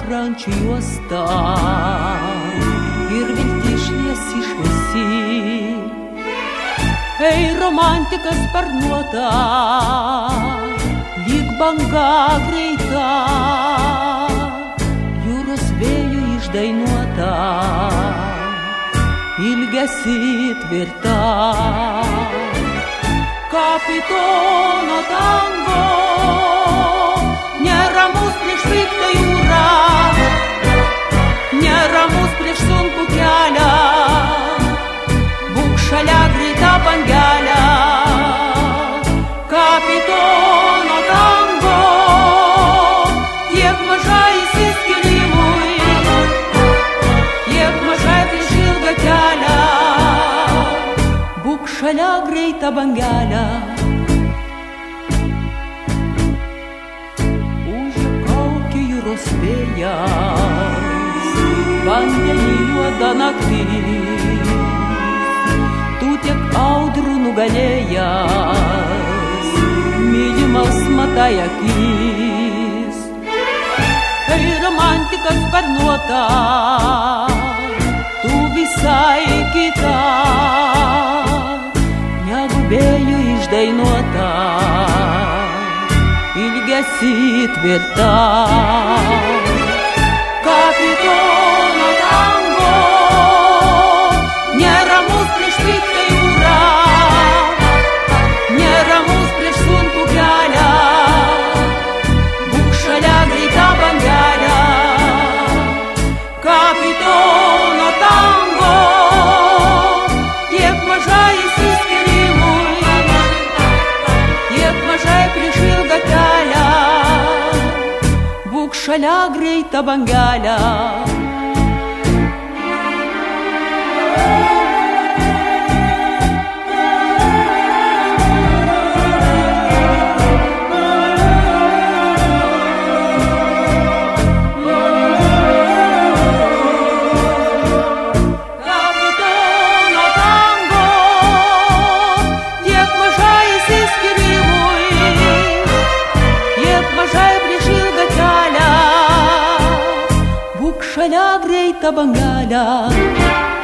parančių juosta ir viltis šviesi šviesi. Ei, romantika sparnuota, lyg banga greita, jūros vėjų išdainuota, ilgesį tvirta. Kapitono tango, neramus prieš piktą jūrą, neramus prieš sunkų kelią, būk šalia greita bangelė. Kapitono tango, tiek mažai įsiskyrimui, tiek mažai prieš ilgą kelią, būk šalia greita bangelė. Užkaukia jūros vėjas, vandenį juoda naktis, tu tiek audrų nugalėjęs, mylimas matai akis. Kai romantika sparnuota, tu visai kita, negu vėjų išdainuota, ilgesį tvirta. Kapitono tango, neramus prieš piktą jūrą, neramus prieš sunkų kelią, būk šalia greita bangelė. Kapitono tango, tiek mažai įsiskyrimui, tiek mažai prieš ilgą kelią, būk šalia greita bangelė. Šalia greita bangelė.